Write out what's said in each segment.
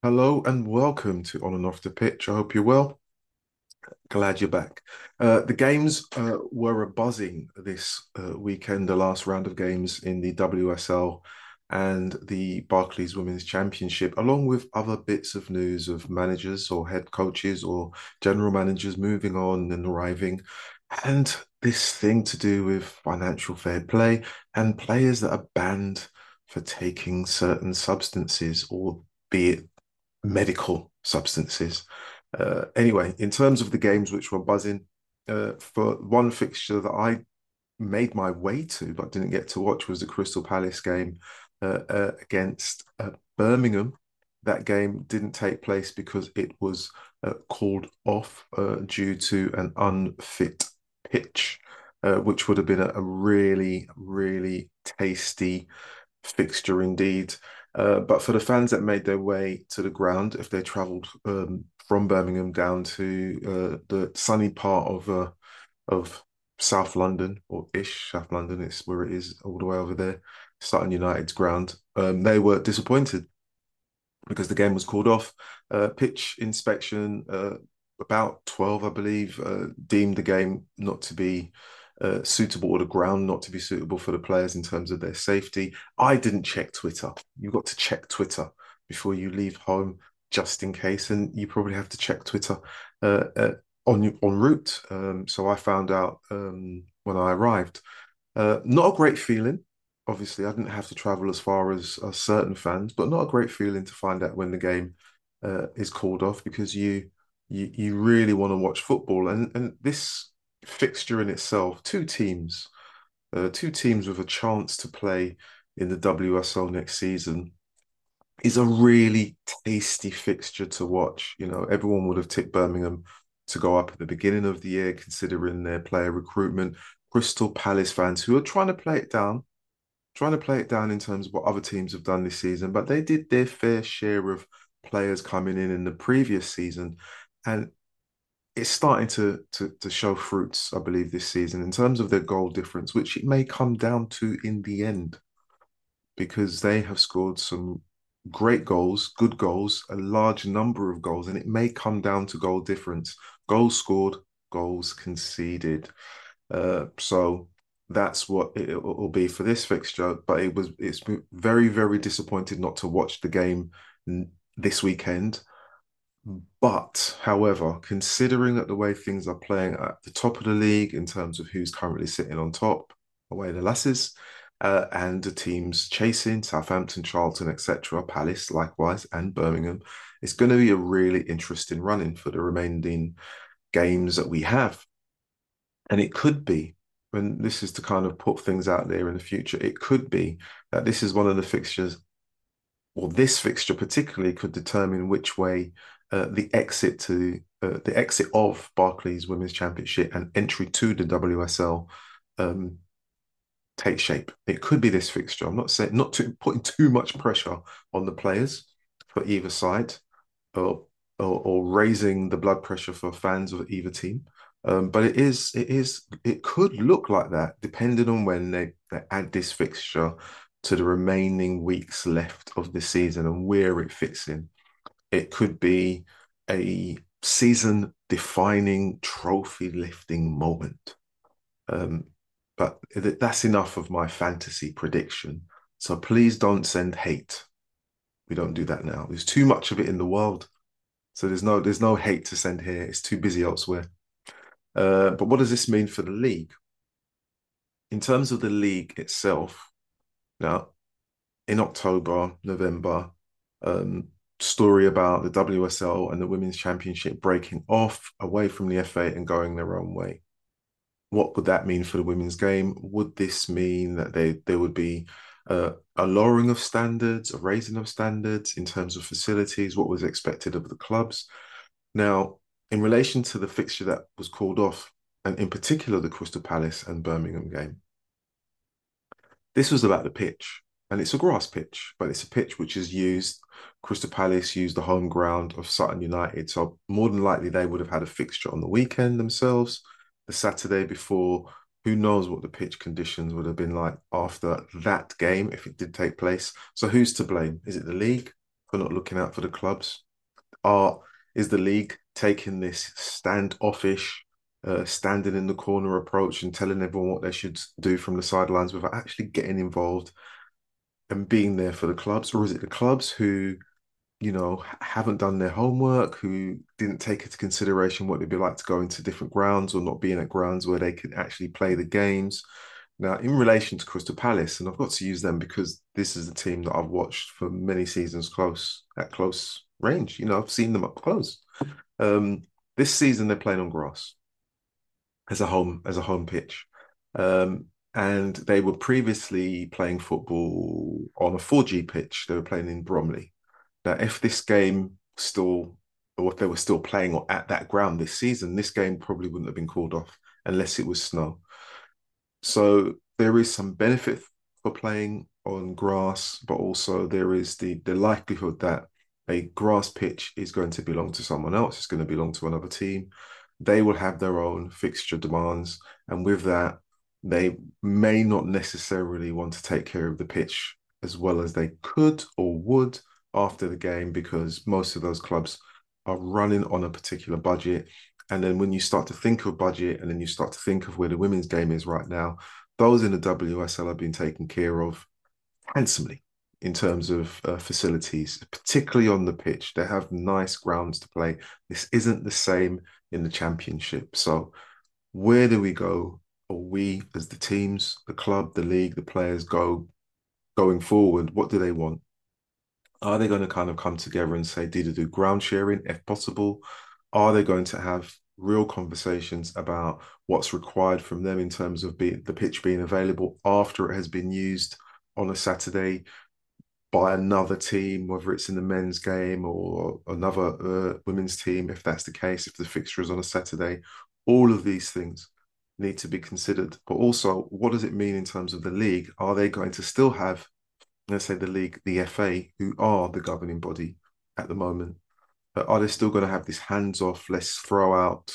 Hello and welcome to On and Off the Pitch. I hope you're well. Glad you're back. The games were a buzzing this weekend, the last round of games in the WSL and the Barclays Women's Championship, along with other bits of news of managers or head coaches or general managers moving on and arriving, and this thing to do with financial fair play and players that are banned for taking certain substances, or be it medical substances. Anyway, in terms of the games which were buzzing, for one fixture that I made my way to but didn't get to watch was the Crystal Palace game against Birmingham. That game didn't take place because it was called off due to an unfit pitch, which would have been a really, really tasty fixture indeed. But for the fans that made their way to the ground, if they travelled from Birmingham down to the sunny part of South London or ish South London, it's where it is all the way over there, Sutton United's ground, they were disappointed because the game was called off. Pitch inspection, about 12, I believe, deemed the game not to be suitable, or the ground not to be suitable for the players in terms of their safety. I didn't check Twitter. You've got to check Twitter before you leave home, just in case, and you probably have to check Twitter uh, uh, en route. So I found out when I arrived. Not a great feeling. Obviously, I didn't have to travel as far as certain fans, but not a great feeling to find out when the game is called off, because you really want to watch football. And this fixture in itself, two teams with a chance to play in the WSL next season, is a really tasty fixture to watch. You know, everyone would have tipped Birmingham to go up at the beginning of the year, considering their player recruitment. Crystal Palace fans who are trying to play it down in terms of what other teams have done this season, but they did their fair share of players coming in the previous season, and it's starting to show fruits, I believe, this season in terms of their goal difference, which it may come down to in the end, because they have scored some great goals, good goals, a large number of goals, and it may come down to goal difference, goals scored, goals conceded. So that's what it will be for this fixture. But it's very, very disappointed not to watch the game this weekend. But however, considering that the way things are playing at the top of the league in terms of who's currently sitting on top, away the lasses, and the teams chasing Southampton, Charlton, etc., Palace likewise, and Birmingham, it's going to be a really interesting running for the remaining games that we have. And it could be, when this is to kind of put things out there in the future, it could be that this is one of the fixtures, or this fixture particularly, could determine which way the exit of Barclays Women's Championship and entry to the WSL um, take shape. It could be this fixture. I'm not saying, not to putting too much pressure on the players for either side, or or raising the blood pressure for fans of either team. But it could look like that depending on when they add this fixture to the remaining weeks left of the season and where it fits in. It could be a season defining trophy lifting moment. Um, but that's enough of my fantasy prediction. So please don't send hate. We don't do that now. There's too much of it in the world. So there's no hate to send here. It's too busy elsewhere. But what does this mean for the league? In terms of the league itself, now in October, November, um, story about the WSL and the Women's Championship breaking off away from the FA and going their own way. What would that mean for the women's game? Would this mean that there would be a lowering of standards, a raising of standards in terms of facilities, what was expected of the clubs? Now, in relation to the fixture that was called off, and in particular the Crystal Palace and Birmingham game, this was about the pitch. And it's a grass pitch, but it's a pitch which is used. Crystal Palace used the home ground of Sutton United. So more than likely they would have had a fixture on the weekend themselves, the Saturday before. Who knows what the pitch conditions would have been like after that game if it did take place. So who's to blame? Is it the league? for not looking out for the clubs? Are is the league taking this standoffish, standing in the corner approach and telling everyone what they should do from the sidelines without actually getting involved and being there for the clubs? Or is it the clubs who, haven't done their homework, who didn't take into consideration what it'd be like to go into different grounds or not being at grounds where they can actually play the games? Now, in relation to Crystal Palace, and I've got to use them because this is a team that I've watched for many seasons at close range. I've seen them up close. Um, this season they're playing on grass as a home pitch. And they were previously playing football on a 4G pitch. They were playing in Bromley. Now, if this game still, or if they were still playing at that ground this season, this game probably wouldn't have been called off unless it was snow. So there is some benefit for playing on grass, but also there is the likelihood that a grass pitch is going to belong to someone else. It's going to belong to another team. They will have their own fixture demands, and with that, they may not necessarily want to take care of the pitch as well as they could or would after the game because most of those clubs are running on a particular budget. And then when you start to think of budget and then you start to think of where the women's game is right now, those in the WSL have been taken care of handsomely in terms of facilities, particularly on the pitch. They have nice grounds to play. This isn't the same in the championship. So where do we go? Or we as the teams, the club, the league, the players going forward, what do they want? Are they going to kind of come together and say, do ground sharing if possible? Are they going to have real conversations about what's required from them in terms of the pitch being available after it has been used on a Saturday by another team, whether it's in the men's game or another women's team, if that's the case, if the fixture is on a Saturday? All of these things need to be considered. But also, what does it mean in terms of the league? Are they going to still have, let's say, the league, the FA, who are the governing body at the moment? Are they still going to have this hands-off, let's throw out,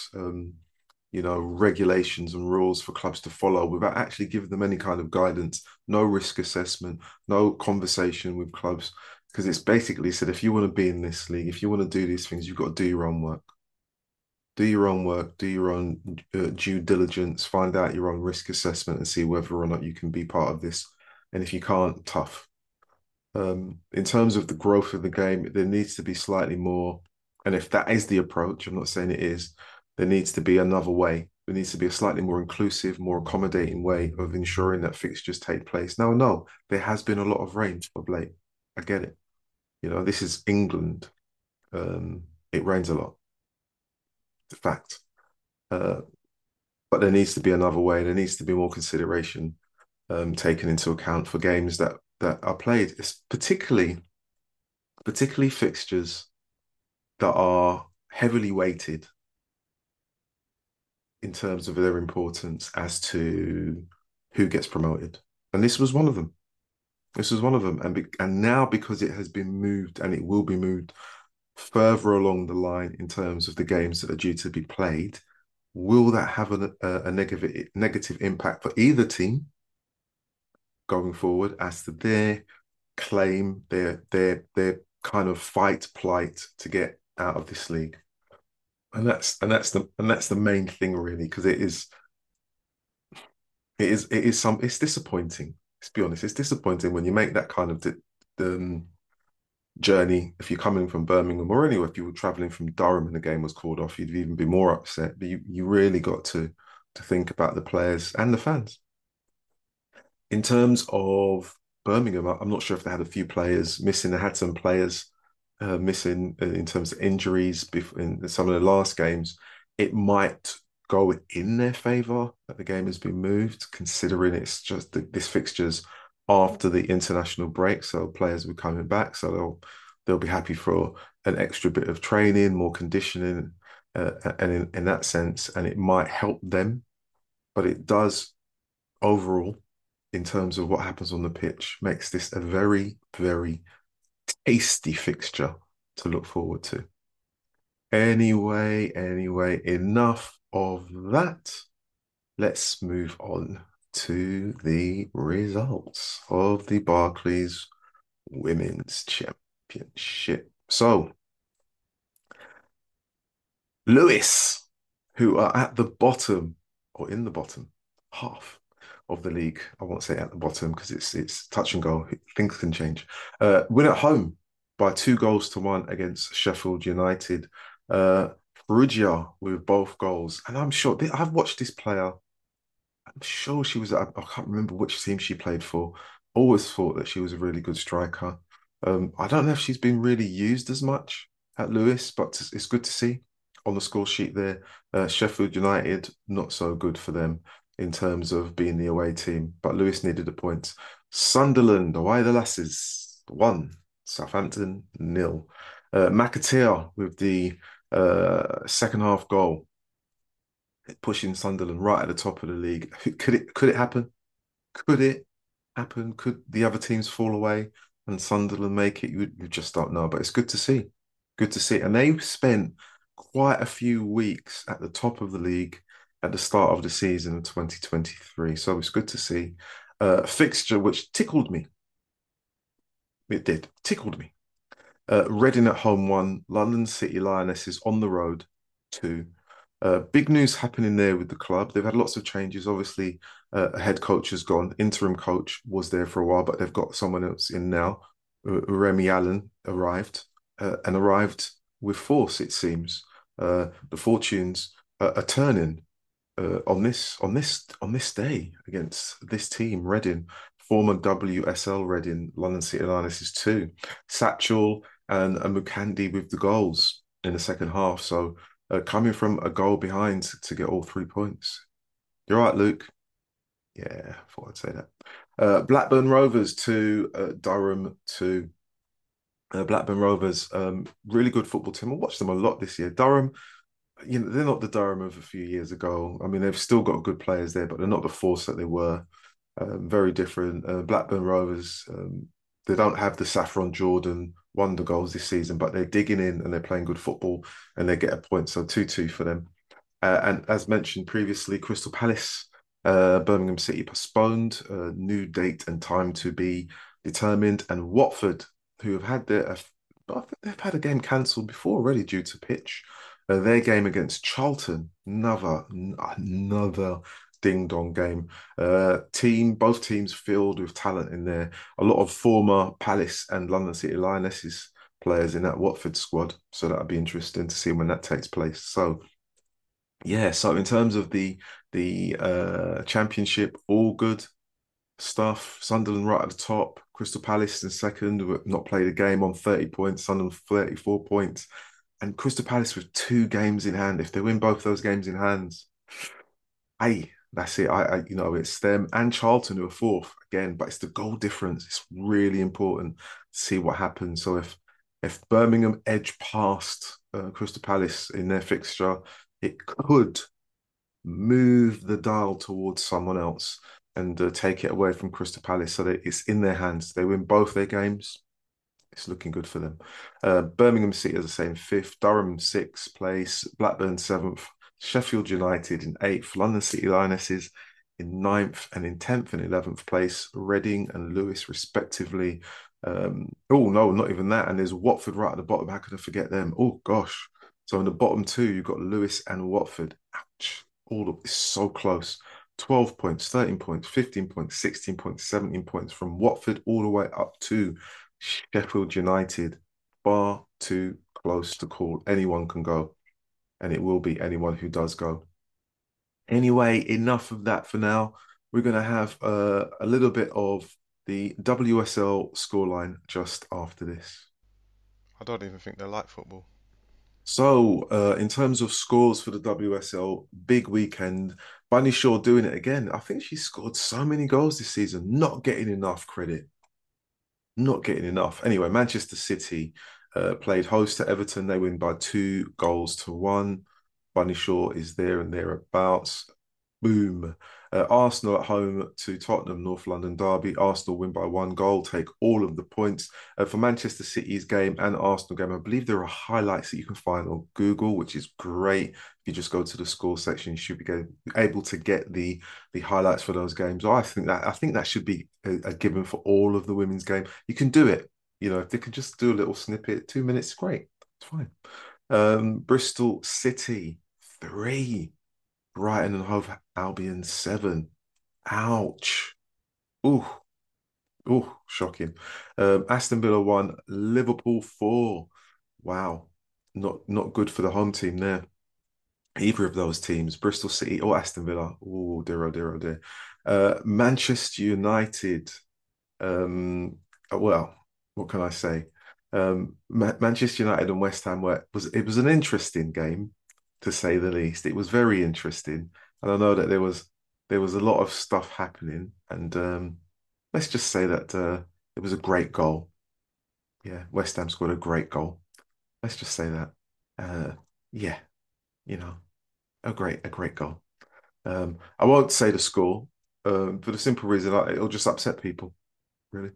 regulations and rules for clubs to follow without actually giving them any kind of guidance, no risk assessment, no conversation with clubs? Because it's basically said, if you want to be in this league, if you want to do these things, you've got to do your own work. Do your own work, do your own due diligence, find out your own risk assessment and see whether or not you can be part of this. And if you can't, tough. In terms of the growth of the game, there needs to be slightly more. And if that is the approach, I'm not saying it is, there needs to be another way. There needs to be a slightly more inclusive, more accommodating way of ensuring that fixtures take place. Now, no, there has been a lot of rain of late. I get it. This is England. It rains a lot. It's a fact. Uh, but there needs to be another way. There needs to be more consideration taken into account for games that are played. It's particularly fixtures that are heavily weighted in terms of their importance as to who gets promoted. And this was one of them. This was one of them. And now because it has been moved and it will be moved further along the line in terms of the games that are due to be played, will that have a negative impact for either team going forward as to their claim, their kind of plight to get out of this league? And that's the main thing really, because it's disappointing. Let's be honest, it's disappointing when you make that kind of journey. If you're coming from Birmingham, or anyway, if you were traveling from Durham and the game was called off, you'd even be more upset. But you really got to think about the players and the fans. In terms of Birmingham, I'm not sure if they had a few players missing. They had some players missing in terms of injuries in some of the last games. It might go in their favour that the game has been moved, considering it's just this fixtures after the international break, so players will be coming back, so they'll be happy for an extra bit of training, more conditioning, and in that sense, and it might help them, but it does overall, in terms of what happens on the pitch, makes this a very, very tasty fixture to look forward to. Anyway, enough of that. Let's move on to the results of the Barclays Women's Championship. Championship. So, Lewis, who are at the bottom or in the bottom half of the league. I won't say at the bottom because it's touch and go. Things can change. Win at home by 2 goals to 1 against Sheffield United. Uh, Perugia with both goals, and I'm sure I've watched this player. I'm sure she was. I can't remember which team she played for. Always thought that she was a really good striker. I don't know if she's been really used as much at Lewis, but it's good to see on the score sheet there. Sheffield United, not so good for them in terms of being the away team, but Lewis needed the points. Sunderland, away the lasses, 1. Southampton, 0. McAteer with the second half goal pushing Sunderland right at the top of the league. Could it happen? Could it happen? Could the other teams fall away and Sunderland make it? You just don't know. But it's good to see. Good to see. And they've spent quite a few weeks at the top of the league at the start of the season of 2023. So it's good to see. Fixture which tickled me. It did. Tickled me. Reading at home 1, London City Lionesses on the road 2. Big news happening there with the club. They've had lots of changes. Obviously, a head coach has gone. Interim coach was there for a while, but they've got someone else in now. Remy Allen arrived and arrived with force, it seems. The fortunes are turning on this day against this team, Reading, former WSL Reading, London City Lionesses 2. Satchel and Mukandi with the goals in the second half. So coming from a goal behind to get all 3 points. You're right, Luke. Yeah, I thought I'd say that. Blackburn Rovers to Durham to Blackburn Rovers. Really good football team. I watched them a lot this year. Durham, they're not the Durham of a few years ago. I mean, they've still got good players there, but they're not the force that they were. Very different. Blackburn Rovers, they don't have the Saffron Jordan wonder goals this season, but they're digging in and they're playing good football and they get a point. So 2-2 for them. And as mentioned previously, Crystal Palace, Birmingham City postponed, new date and time to be determined. And Watford, who have had I think they've had a game cancelled before already due to pitch. Their game against Charlton, another ding dong game. Both teams filled with talent in there. A lot of former Palace and London City Lionesses players in that Watford squad. So that'll be interesting to see when that takes place. So yeah, so in terms of the championship, all good stuff. Sunderland right at the top, Crystal Palace in second, who have not played a game on 30 points, Sunderland 34 points, and Crystal Palace with 2 games in hand. If they win both those games in hands, hey, that's it. It's them and Charlton who are fourth again, but it's the goal difference. It's really important to see what happens. So if Birmingham edge past Crystal Palace in their fixture, it could move the dial towards someone else and take it away from Crystal Palace so that it's in their hands. They win both their games. It's looking good for them. Birmingham City, as I say, in fifth, Durham sixth place, Blackburn seventh, Sheffield United in eighth, London City Lionesses in ninth, and in 10th and 11th place, Reading and Lewis, respectively. Oh, no, not even that. And there's Watford right at the bottom. How could I forget them? Oh, gosh. So in the bottom 2, you've got Lewis and Watford. Ouch. All of this so close. 12 points, 13 points, 15 points, 16 points, 17 points from Watford all the way up to Sheffield United. Far too close to call. Anyone can go, and it will be anyone who does go. Anyway, enough of that for now. We're going to have a little bit of the WSL scoreline just after this. I don't even think they like football. So, in terms of scores for the WSL, big weekend. Bunny Shaw doing it again. I think she scored so many goals this season, not getting enough credit. Not getting enough. Anyway, Manchester City played host to Everton. They win by 2 goals to 1. Bunny Shaw is there and thereabouts. Boom. Arsenal at home to Tottenham, North London derby. Arsenal win by 1 goal, take all of the points. For Manchester City's game and Arsenal game, I believe there are highlights that you can find on Google, which is great. If you just go to the score section, you should be able to get the highlights for those games. I think that should be a given for all of the women's game. You can do it. If they could just do a little snippet, 2 minutes, great. It's fine. Bristol City 3, Brighton and Hove Albion 7. Ouch. Ooh, ooh, shocking. Aston Villa 1, Liverpool 4. Wow. Not good for the home team there. Either of those teams, Bristol City or Aston Villa. Oh dear, oh dear, oh dear. Manchester United. Um, well, what can I say? Manchester United and West Ham it was an interesting game, to say the least. It was very interesting, and I know that there was a lot of stuff happening, and let's just say that it was a great goal. Yeah, West Ham scored a great goal. Let's just say that. Uh, yeah, you know, a great goal. I won't say the score, for the simple reason it'll just upset people, really.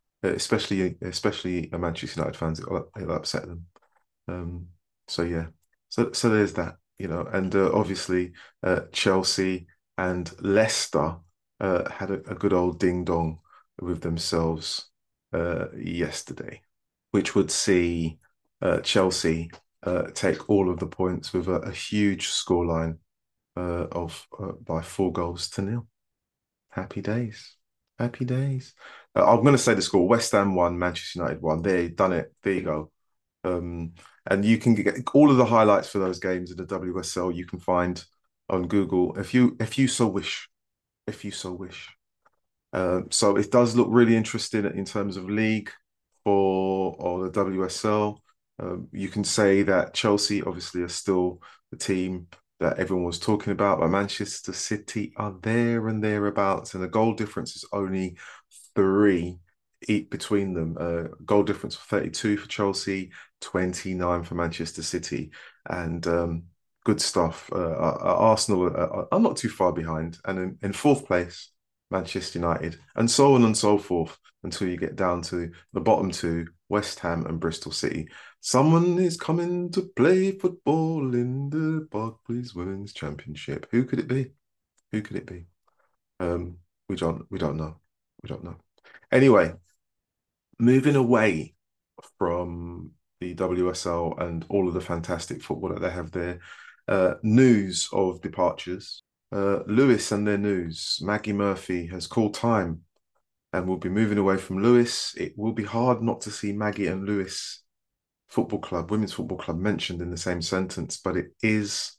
Especially Manchester United fans, it'll upset them. Um, so yeah, so there's that, and obviously Chelsea and Leicester had a good old ding dong with themselves yesterday, which would see Chelsea take all of the points with a huge scoreline of by 4 goals to nil. Happy days. Happy days. I'm going to say the score: West Ham 1, Manchester United 1. There, done it. There you go. And you can get all of the highlights for those games in the WSL. You can find on Google if you so wish. If you so wish. So it does look really interesting in terms of league for or the WSL. You can say that Chelsea obviously are still the team that everyone was talking about, but Manchester City are there and thereabouts, and the goal difference is only three between them. Goal difference of 32 for Chelsea, 29 for Manchester City, and good stuff. Arsenal are not too far behind, and in fourth place. Manchester United, and so on and so forth until you get down to the bottom two, West Ham and Bristol City. Someone is coming to play football in the Barclays Women's Championship. Who could it be? Who could it be? Um, we don't know. We don't know. Anyway, moving away from the WSL and all of the fantastic football that they have there, news of departures. Lewes and their news. Maggie Murphy has called time and will be moving away from Lewes. It will be hard not to see Maggie and Lewes Football Club, Women's Football Club mentioned in the same sentence, but it is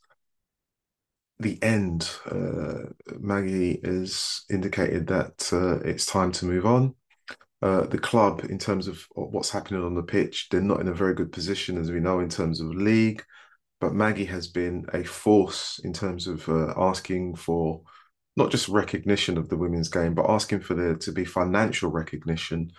the end. Maggie has indicated that it's time to move on. The club, in terms of what's happening on the pitch, they're not in a very good position, as we know, in terms of league. But Maggie has been a force in terms of asking for not just recognition of the women's game, but asking for there to be financial recognition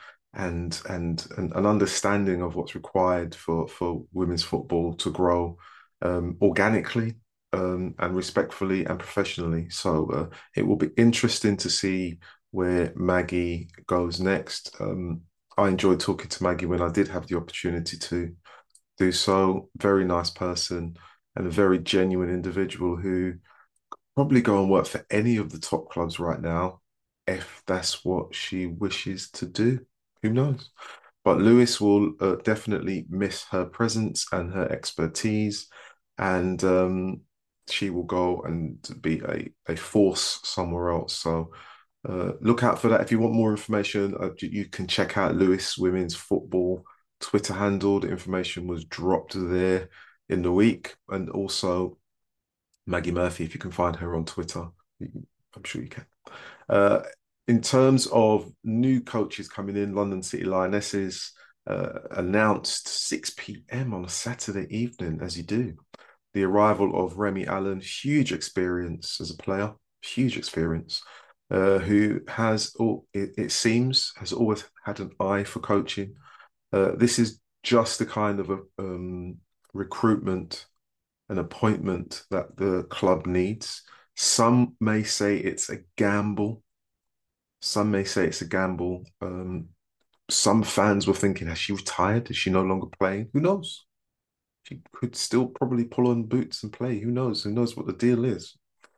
and an understanding of what's required for women's football to grow organically and respectfully and professionally. So it will be interesting to see where Maggie goes next. I enjoyed talking to Maggie when I did have the opportunity to do so. Very nice person and a very genuine individual who probably go and work for any of the top clubs right now if that's what she wishes to do. Who knows? But Lewis will definitely miss her presence and her expertise, and she will go and be a force somewhere else. So look out for that. If you want more information, you can check out Lewis Women's Football Twitter handle. The information was dropped there in the week, and also Maggie Murphy, if you can find her on Twitter, I'm sure you can. Uh, in terms of new coaches coming in, London City Lionesses announced 6 p.m. on a Saturday evening, as you do. The arrival of Remy Allen, huge experience as a player, huge experience, who has, it seems, has always had an eye for coaching. This is just the kind of a recruitment an appointment that the club needs. Some may say it's a gamble. Some may say it's a gamble. Some fans were thinking, has she retired? Is she no longer playing? Who knows? She could still probably pull on boots and play. Who knows? Who knows what the deal is?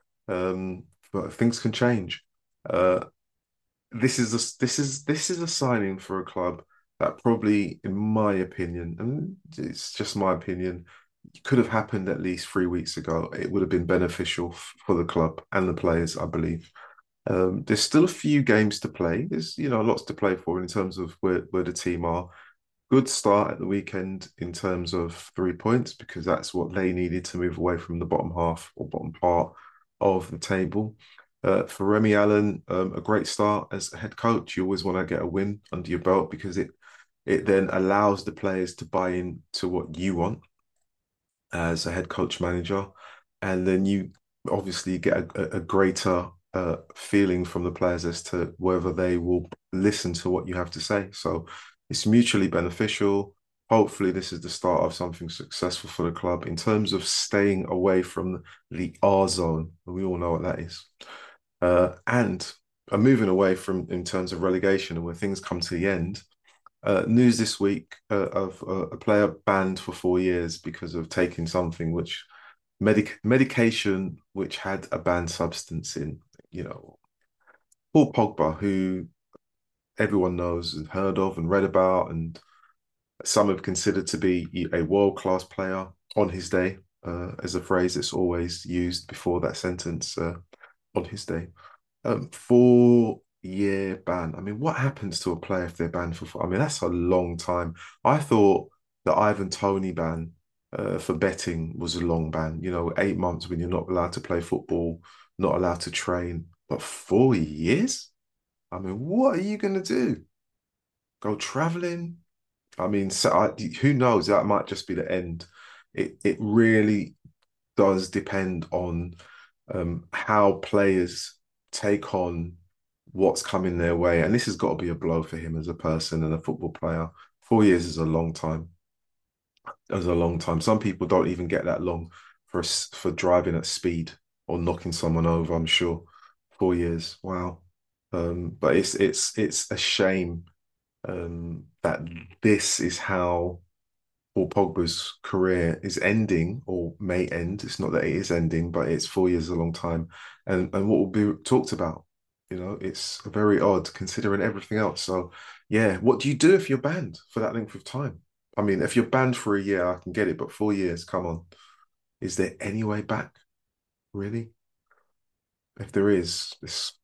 But things can change. This is a signing for a club that probably, in my opinion, and it's just my opinion, could have happened at least 3 weeks ago. It would have been beneficial for the club and the players, I believe. There's still a few games to play. There's, lots to play for in terms of where the team are. Good start at the weekend in terms of 3 points because that's what they needed to move away from the bottom half or bottom part of the table. For Remy Allen, a great start as a head coach. You always want to get a win under your belt because it then allows the players to buy in to what you want as a head coach manager, and then you obviously get a greater feeling from the players as to whether they will listen to what you have to say. So it's mutually beneficial. Hopefully, this is the start of something successful for the club in terms of staying away from the R zone. We all know what that is. And moving away from in terms of relegation and where things come to the end. News this week of a player banned for 4 years because of taking something which medication which had a banned substance in. You know, Paul Pogba, who everyone knows and heard of and read about, and some have considered to be a world-class player on his day, as a phrase that's always used before that sentence, on his day. 4 year ban. I mean, what happens to a player if they're banned for four? I mean, that's a long time. I thought the Ivan Toney ban for betting was a long ban. 8 months when you're not allowed to play football, not allowed to train. But 4 years? I mean, what are you going to do? Go traveling? I mean, who knows? That might just be the end. It really does depend on how players take on what's coming their way. And this has got to be a blow for him as a person and a football player. 4 years is a long time. Is a long time. Some people don't even get that long for driving at speed or knocking someone over, I'm sure. 4 years. Wow. But it's a shame that this is how Paul Pogba's career is ending or may end. It's not that it is ending, but it's 4 years is a long time. And what will be talked about, it's very odd considering everything else. So yeah, what do you do if you're banned for that length of time? I mean, if you're banned for a year, I can get it, but 4 years, come on. Is there any way back, really? If there is,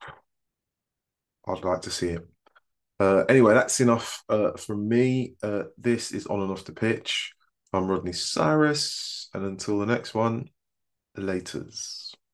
I'd like to see it. Anyway, that's enough from me. This is On and Off the Pitch. I'm Rodney Cyrus, and until the next one, laters.